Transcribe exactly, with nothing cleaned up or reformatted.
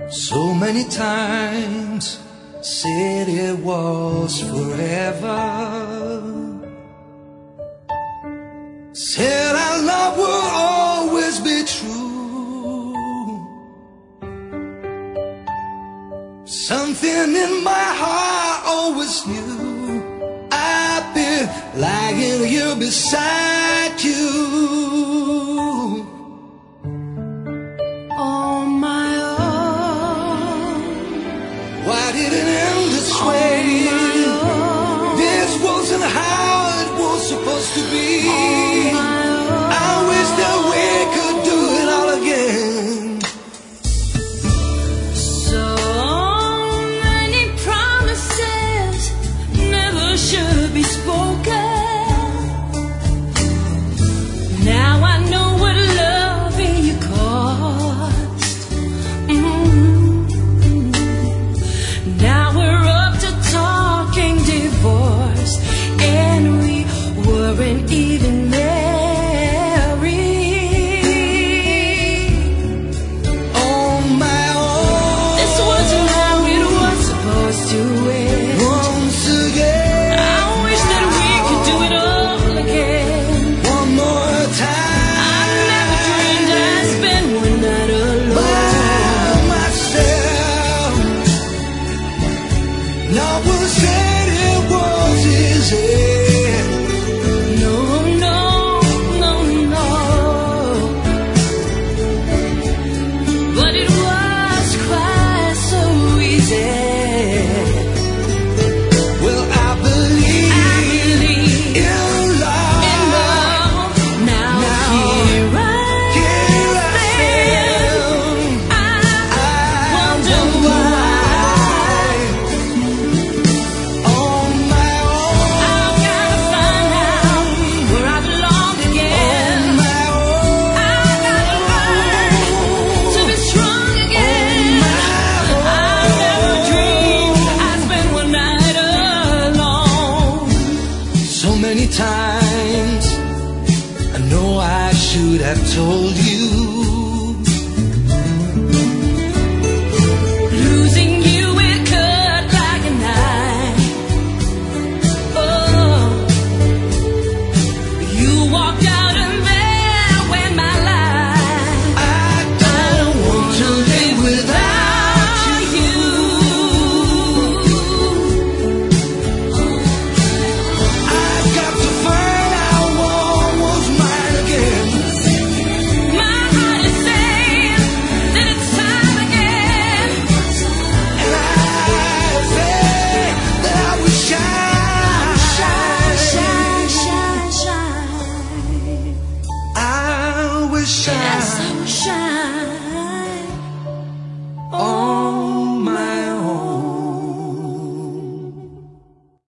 So many times said it was forever, said our love will always be true. Something in my heart always knew I've been lying here beside you. Why did it end this way? This wasn't how it was supposed to be. I wish that we could do it all again. So many promises never should be spoken. Now I know what loving you cost. Mm-hmm. Now we're up to talking divorce, and we weren't even married. On my own, This wasn't how it was supposed to end. once again, I wish that we could do it all again. one more time. I never dreamed I'd spend one night alone. By myself. No one said it was easy. No, no, no, no. But it was quite so easy. Well, I believe, I believe in love. in love. Now, Now, here I Here I stand. stand. I I wonder why. On my own. I've gotta find out where I belong again. On my own. I gotta learn to be strong again. I never dreamed I'd spend one night alone. So many times I know I should have told you. Losing you, it cut like a knife. Oh, you walked out and there went my life. I don't want to live without you. I've got to find out what was mine again. My heart is saying that it's time again. And I say that I will shine. Shine, shine, shine. I will Yes, I shine will shine. on